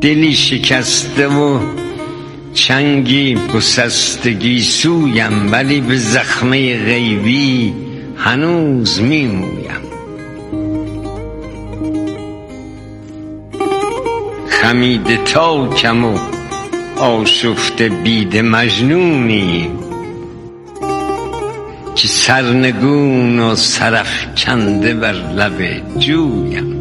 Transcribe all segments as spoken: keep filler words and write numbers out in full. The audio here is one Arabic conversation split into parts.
دلی شکسته و چنگی گسستگی سویم، ولی به زخمه غیبی هنوز میمویم. خمیده تاکم و آشفته بید مجنونی، که سرنگون و سرافکنده بر لب جویم.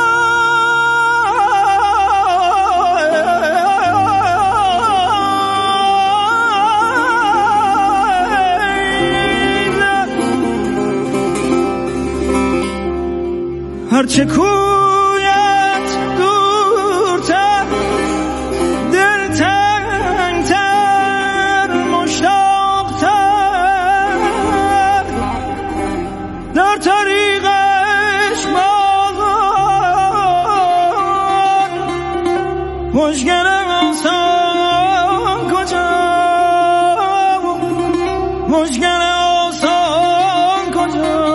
هرچه کویت دورتر، دلتنگتر، مشتاقتر، در طریقش بازان مشکلم آسان کجا، مشکلم آسان کجا.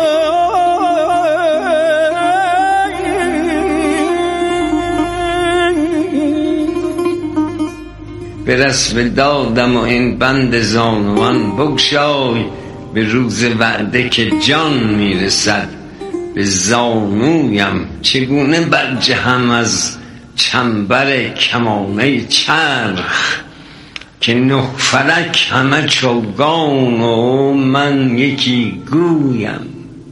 برس به دادم و این بند زانوان بگشای، به روز وعده که جان میرسد به زانویم. چگونه برجهم از چنبر کمانه چرخ، که نه فلک همه چوگان و من یکی گویم.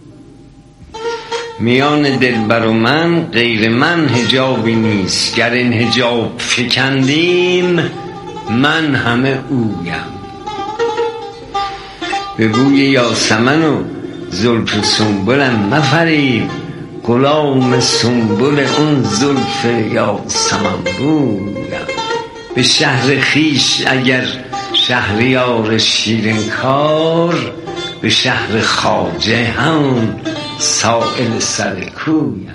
میان دلبر و من غیر من حجابی نیست، گر این حجاب فکندیم من همه اویم. به بوی یاسمن و زلف سنبلم مفریب، غلام سنبل اون زلف یاسمن بویم. به شهر خیش اگر شهریار شیرین کار، به شهر خواجه همون سائل سر کویم.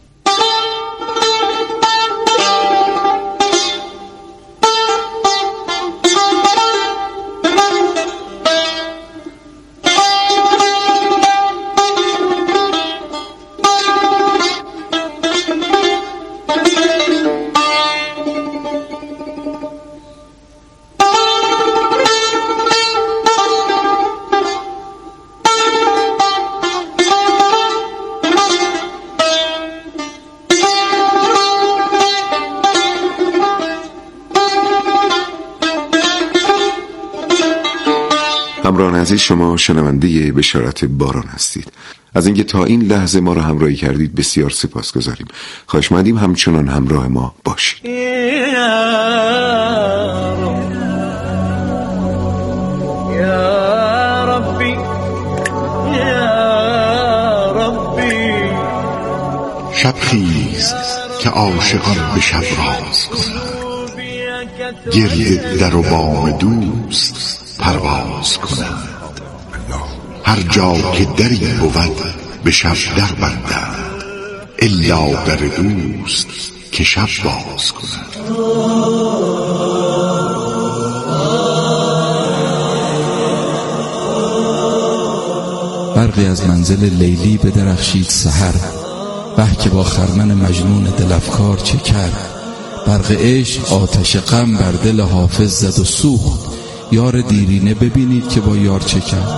همراهان عزیز، شما شنونده بشارت باران هستید. از اینکه تا این لحظه ما را همراهی کردید بسیار سپاسگزاریم. خواهشمندیم همچنان همراه ما باشید. شب خیز که عاشقان به شب راز کنند، گرد در و بام دوست پرواز کنند. هر جا که دری بود به شب در بندند، الا در دوست که شب باز کنند. برقی از منزل لیلی به درخشید سحر، به که با خرمن مجنون دلفکار چه کرد. برق عشق آتش غم بر دل حافظ زد و سوخت، یار دیرینه ببینید که با یار چه کرد.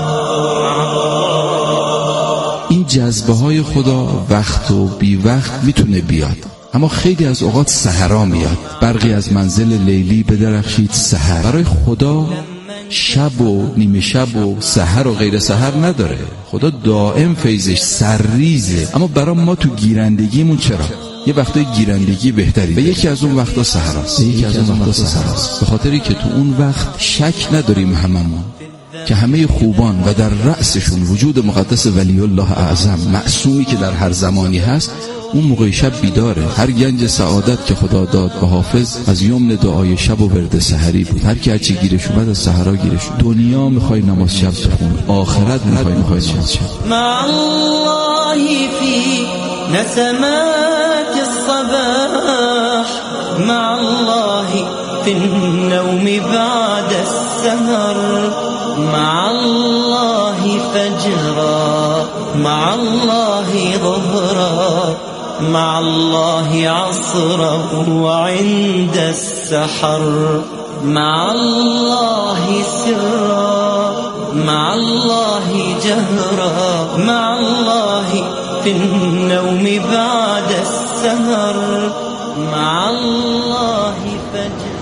این جذبه های خدا وقت و بی وقت میتونه بیاد، اما خیلی از اوقات سحرا میاد. برقی از منزل لیلی به درخشید سحر. برای خدا شب و نیمه شب و سحر و غیر سحر نداره. خدا دائم فیضش سرریزه. اما برای ما تو گیرندگیمون چرا؟ یه وقتای گیرندگی بهتری و یکی از اون وقتا سحراست. یکی از اون وقتا سحراست به خاطری که تو اون وقت شک نداریم هممون که همه خوبان و در رأسشون وجود مقدس ولی الله اعظم معصومی که در هر زمانی هست، اون موقع شب بیداره. هر گنج سعادت که خدا داد به حافظ از یمن دعای شب و ورد سحری بود. هر کی هرچی گیرش اومد از سحرا گیرش. دنیا میخوای نماز شب بخون، آخرت میخوای میخوای نماز شب. مع الله فی نسمات الصباح، مع الله فی النوم بعد السهر، مع الله فجرا، مع الله ظهرا، مع الله عصرا وعند السحر، مع الله سرا مع الله جهرا، مع الله في النوم بعد السهر، مع الله فجرا.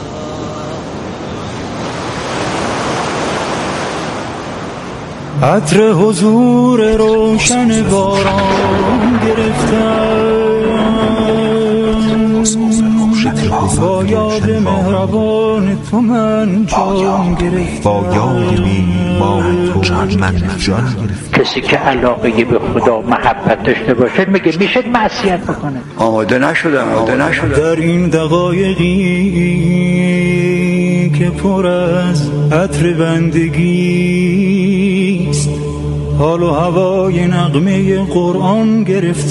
عطر حضور روشن باران گرفتم، با یاد مهربان تو من جان گرفتم، با یاد مهربان تو من جان گرفتم. کسی که علاقه به خدا محبت داشته باشه میگه میشه معصیت بکنه. آماده نشدم آماده نشدم در این دقایقی که پر از عطر بندگی است، حال و هوای نغمه قرآن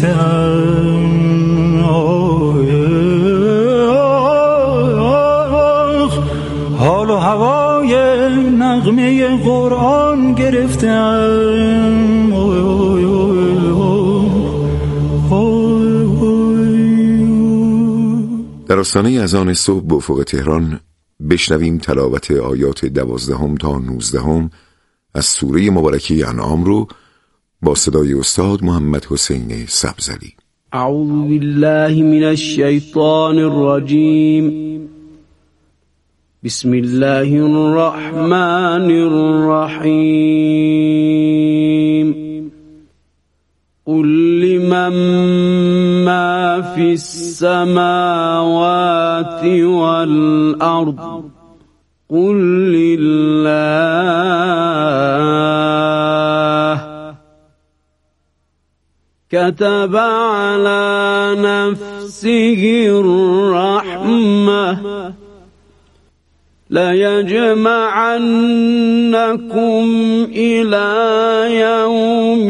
گرفتم، حال و هوای نغمه قرآن گرفتم. در آستانه اذان صبح به افق تهران بشنویم تلاوت آیات دوازدهم تا نوزدهم از سوره مبارکه انعام رو با صدای استاد محمد حسین سبزلی. اعوذ بالله من الشیطان الرجیم. بسم الله الرحمن الرحیم. قل لمن ما في السماوات والأرض قل لله كتب على نفسه الرحمة ليجمعنكم إلى يوم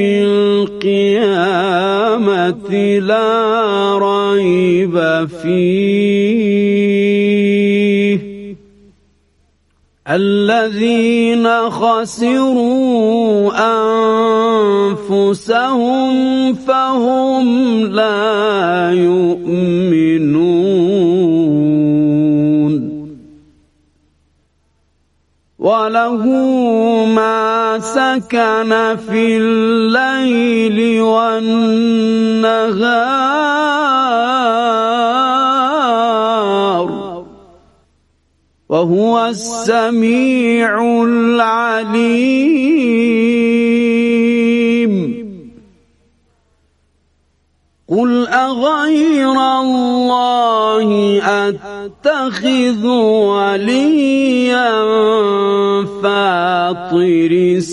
القيامة لا ريب فيه الذين خسروا أنفسهم فهم لا يؤمنون وله ما سكن في الليل والنهار وهو السميع العليم قل أغير الله أتخذ وليا فاطر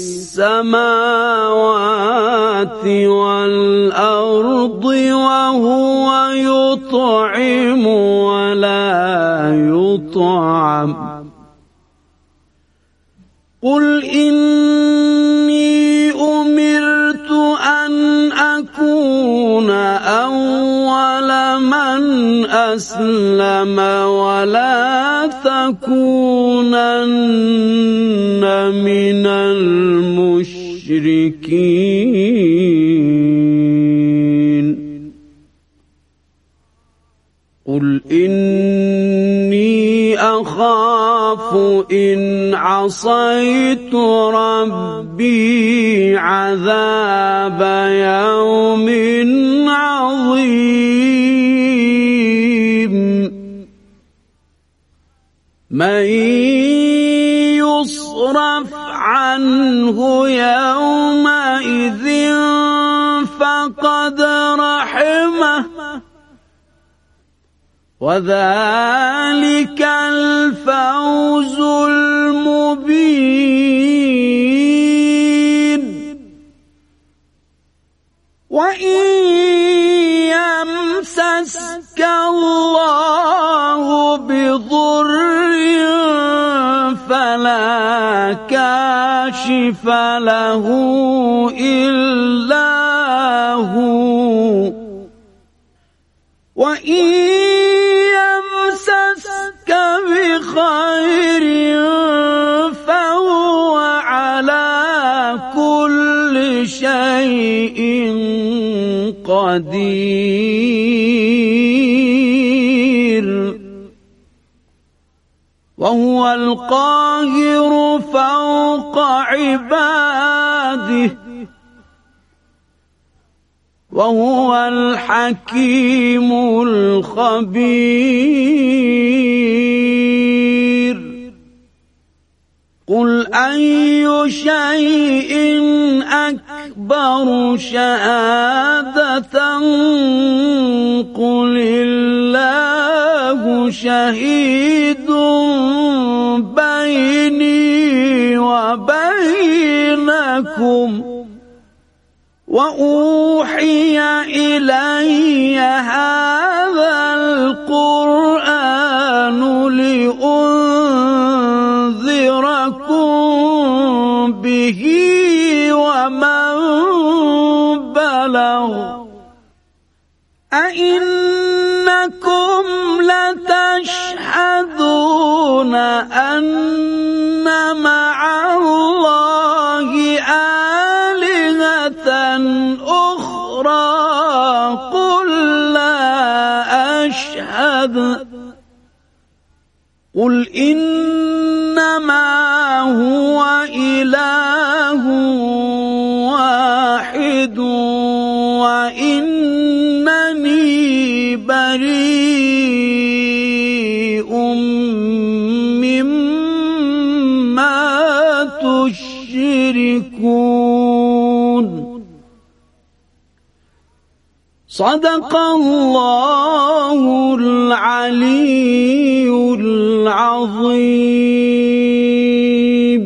السماوات والأرض وهو يطعم ولا يطعم قل إني أمرت أن أكون أول من أسلم ولا تكونن من المشركين قل إني أخاف إن عصيت ربي عذاب يوم عظيم من يصرف عنه يومئذ فقد رحمه وذلك الفوز المبين وإن يمسسك الله بضر فلا كاشف له إلا هو وإن يمسسك بخير فهو على كل شيء قدير وهو القاهر فوق عباده وهو الحكيم الخبير قل أي شيء أكبر شهادة قل الله شهيد بيني وبينكم وأوحي إلي هذا القرآن لأنذركم به ومن بلغ أئنكم لتشهدون أن مع الله آلهة أخرى قل لا أشهد قل إنما هو إله واحد وإنني بريء مما تشركون صدق الله العلي العظيم.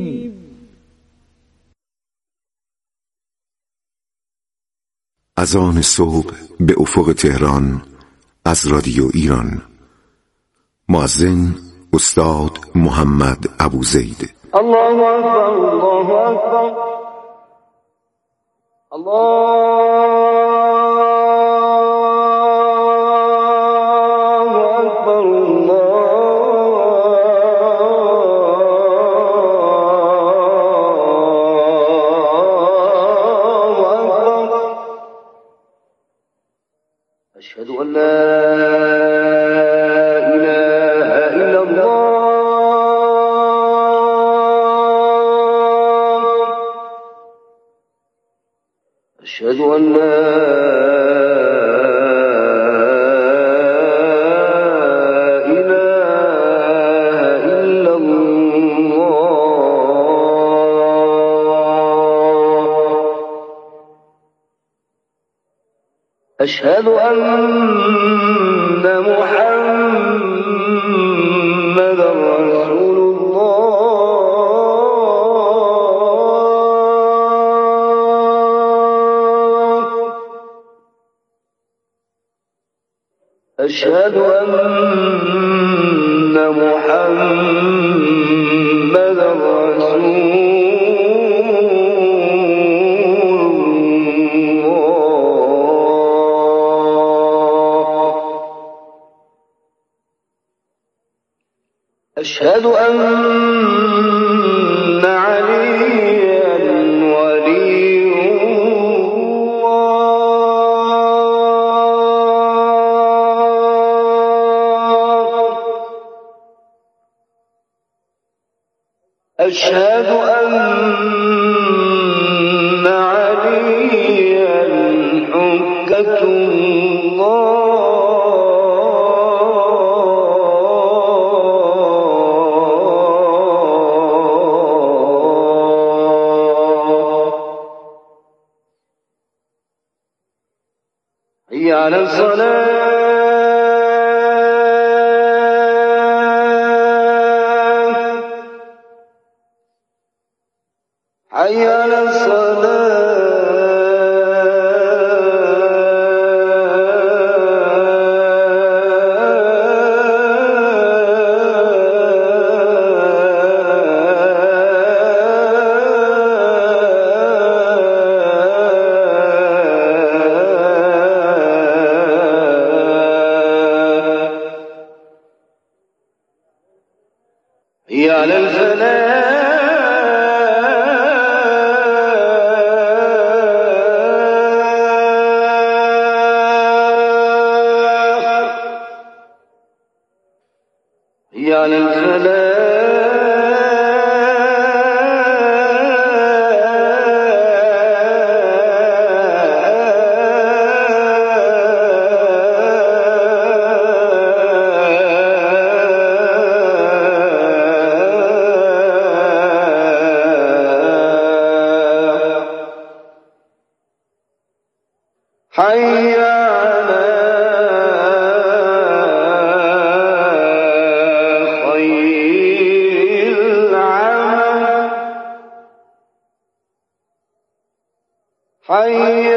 اذان صبح به افق تهران از رادیو ایران. مؤذن استاد محمد ابوزید. الله اکبر الله اکبر الله أشهد أن لا إله إلا الله أشهد أن لا إله إلا الله أشهد أن محمد رسول الله أشهد أن محمد رسول أشهد أن عليا ولي الله أشهد أن عليا حجة الله حي على الصلاة حي على الصلاة حي على الفلاح حي على خير العمل حي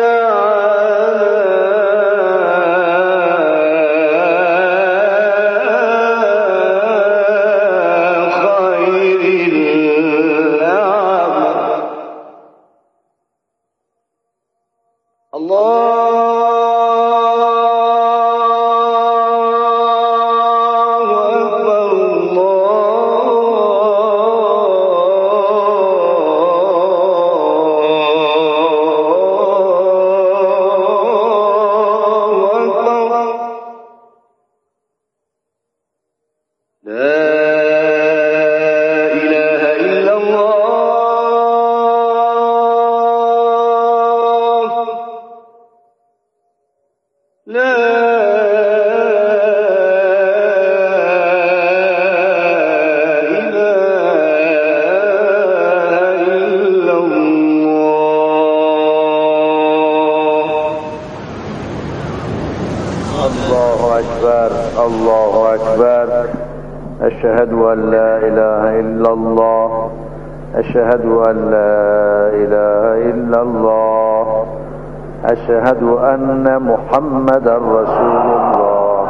الله أكبر. أشهد أن لا إله إلا الله. أشهد أن لا إله إلا الله. أشهد أن محمدا رسول الله.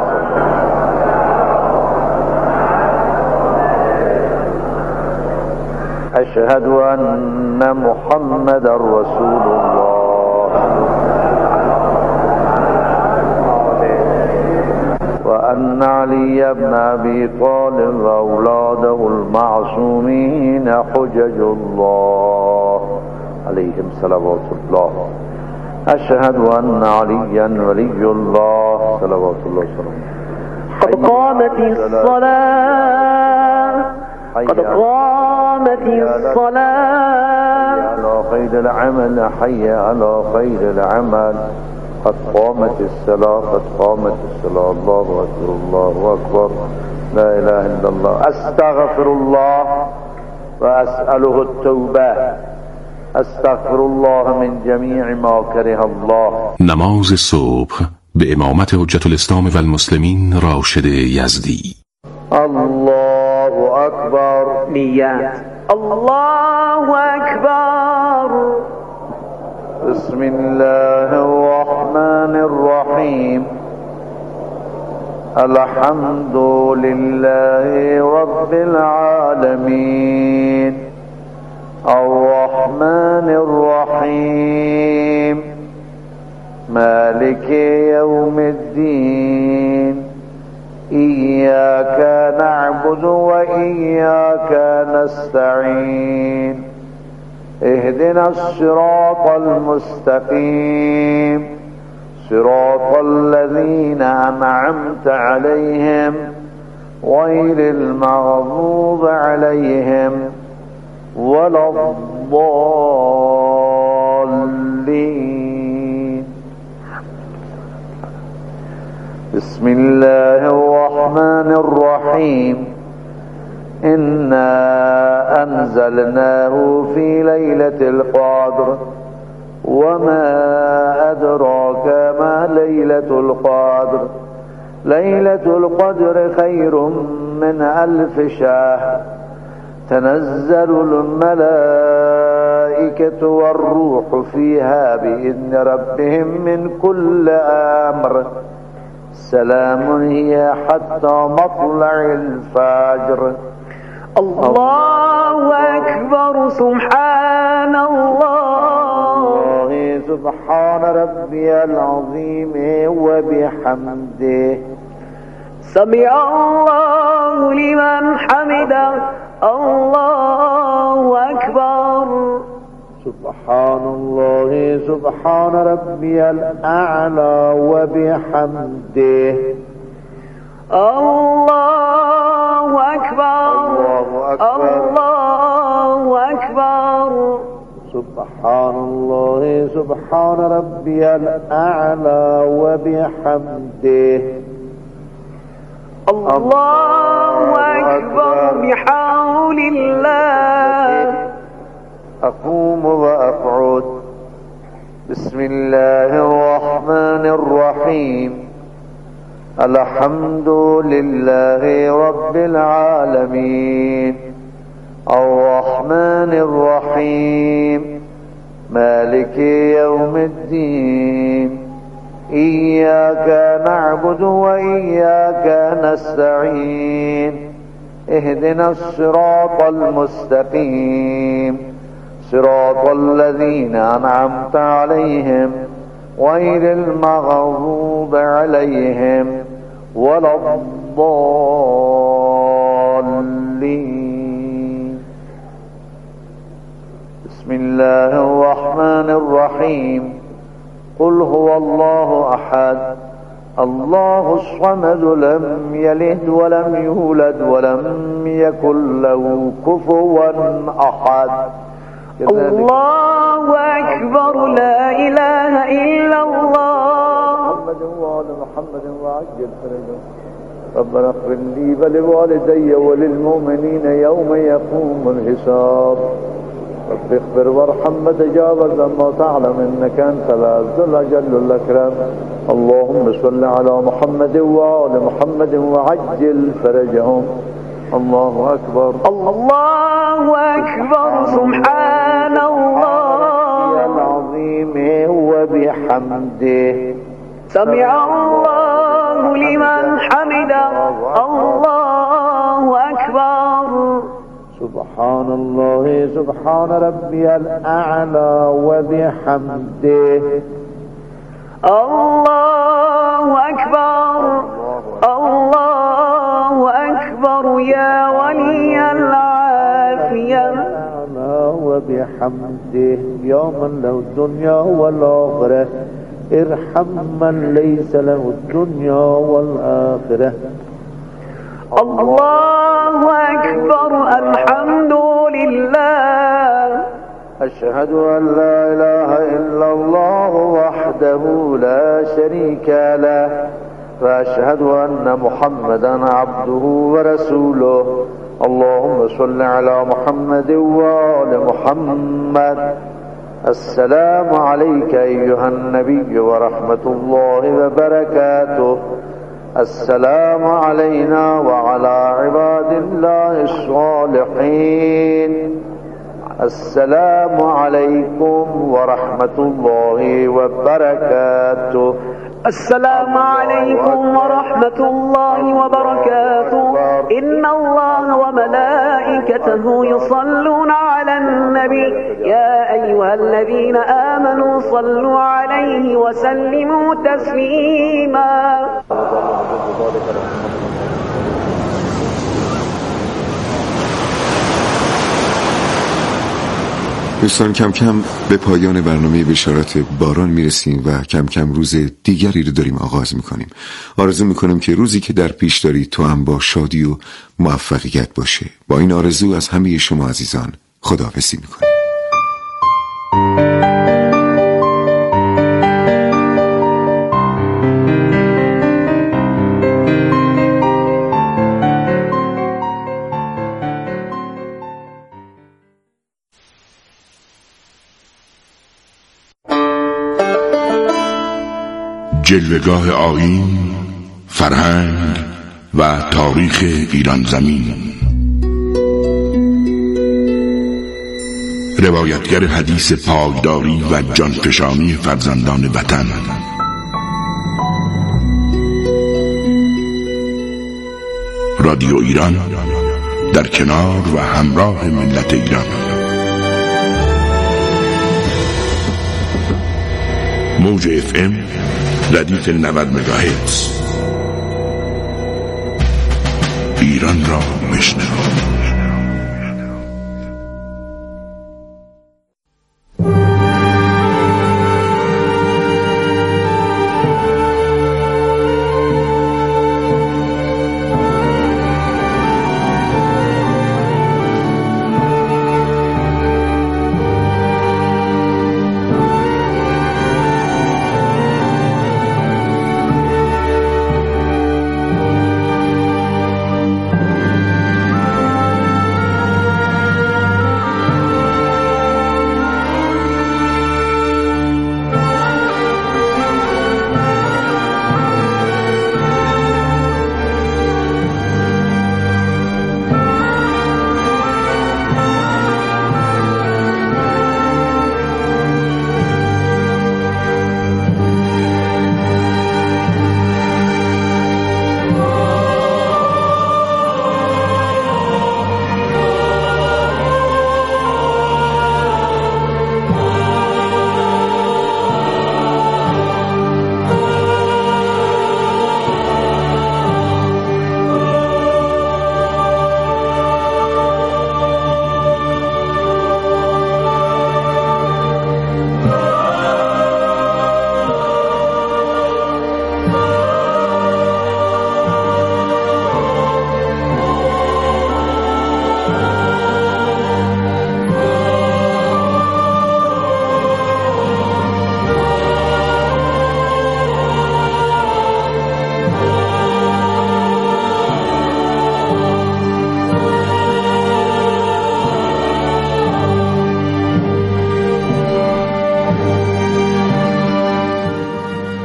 أشهد أن محمدا رسول الله. وأن علي بن أبي طالب وأولاده المعصومين حجج الله عليهم صلوات الله. أشهد أن عليا ولي الله صلوات الله وسلامه. قد قامت الصلاة قد قامت الصلاة. حي على خير العمل حي على خير العمل. قد قامت الصلاة قد قامت الصلاة. الله أكبر الله أكبر. لا إله إلا الله. أستغفر الله وأسأله التوبة. أستغفر الله من جميع ما كره الله. نماز صبح به امامت حجت الاسلام و المسلمین راشد یزدی. الله أكبر. نیت. الله أكبر. بسم الله الرحمن الرحيم. الحمد لله رب العالمين. الرحمن الرحيم. مالك يوم الدين. إياك نعبد وإياك نستعين. اهدنا الصراط المستقيم. صراط الذين أنعمت عليهم غير المغضوب عليهم ولا الضالين. بسم الله الرحمن الرحيم. إنا أنزلناه في ليلة القدر وما أدراك ما ليلة القدر. ليلة القدر خير من ألف شهر. تنزل الملائكة والروح فيها بإذن ربهم من كل أمر. سلام هي حتى مطلع الفجر. الله أكبر. سبحان الله. سبحان ربي العظيم وبحمده. سمع الله لمن حمده. الله أكبر. سبحان الله. سبحان ربي الأعلى وبحمده. الله أكبر. الله أكبر. سبحان الله. سبحان ربي الأعلى وبحمده. الله أكبر. بحول الله. أقوم وأقعد بسم الله الرحمن الرحيم الحمد لله رب العالمين الرحمن الرحيم مالك يوم الدين إياك نعبد وإياك نستعين اهدنا الصراط المستقيم صراط الذين أنعمت عليهم غير المغضوب عليهم ولا الضالين بسم الله الرحمن الرحيم قل هو الله أحد الله الصمد لم يلد ولم يولد ولم يكن له كفوا أحد الله أكبر لا إله إلا الله محمد وآل محمد وعجل فرجهم ربنا اغفر لي ولوالدي وللمؤمنين يوم يقوم الحساب رب اغفر وارحم وتجاوز ما تعلم انك انت العز الاجل الاكرم اللهم صل على محمد وآل محمد وعجل فرجهم الله اكبر الله أكبر سبحان الله العظيم وبحمده سمع الله لمن حمده الله أكبر سبحان الله سبحان ربي الأعلى وبحمده الله أكبر الله أكبر يا ولي العافية وبحمده يا من له الدنيا والآخرة ارحم من ليس له الدنيا والآخرة الله أكبر الحمد لله أشهد أن لا إله إلا الله وحده لا شريك له وأشهد أن محمدا عبده ورسوله اللهم صل على محمد وآل محمد السلام عليك أيها النبي ورحمة الله وبركاته السلام علينا وعلى عباد الله الصالحين السلام عليكم ورحمة الله وبركاته السلام عليكم ورحمة الله وبركاته إن الله وملائكته يصلون على النبي يا أيها الذين آمنوا صلوا عليه وسلموا تسليما دوستان کم کم به پایان برنامه بشارت باران میرسیم و کم کم روز دیگری رو داریم آغاز میکنیم. آرزو میکنم که روزی که در پیش دارید تو هم با شادی و موفقیت باشه. با این آرزو از همه شما عزیزان خداحافظی میکنیم. جلوه‌گاه آیین، فرهنگ و تاریخ ایران زمین. روایتگر حدیث پایداری و جانفشانی فرزندان وطن. رادیو ایران در کنار و همراه ملت ایران. موج اف ام ردیف نود مگاهرتز. ایران را بشنو.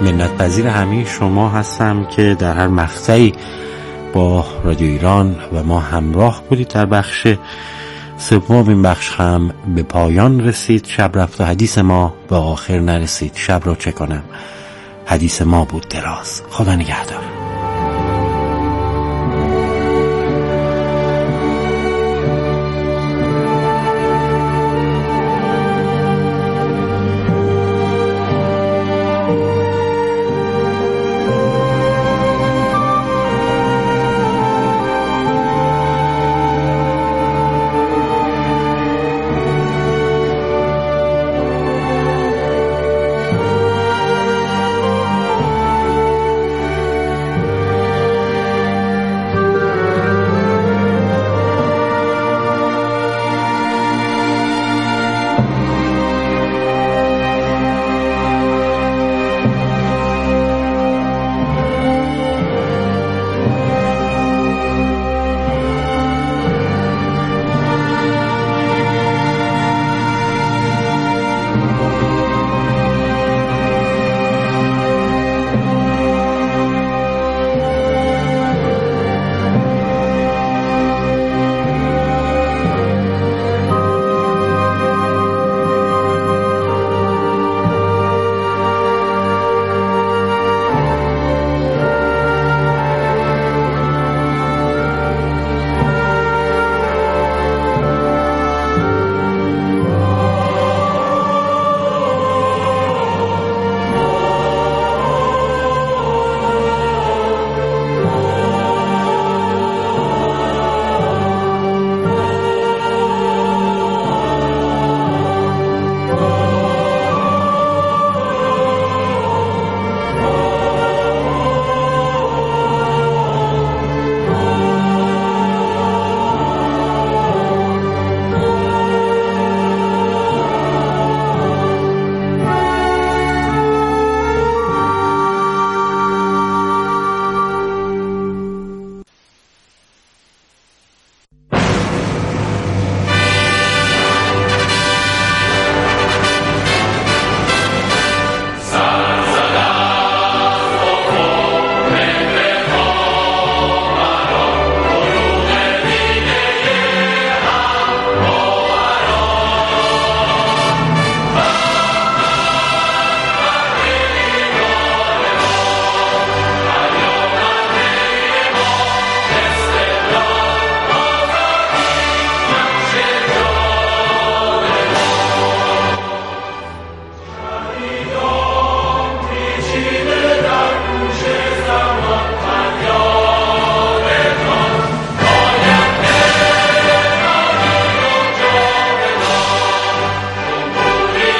منت پذیر همه شما هستم که در هر مقطعی با رادیو ایران و ما همراه بودید. در بخش سوم این بخش هم به پایان رسید. شب رفت و حدیث ما به آخر نرسید. شب رو چه کنم، حدیث ما بود دراز. خدا نگهدار.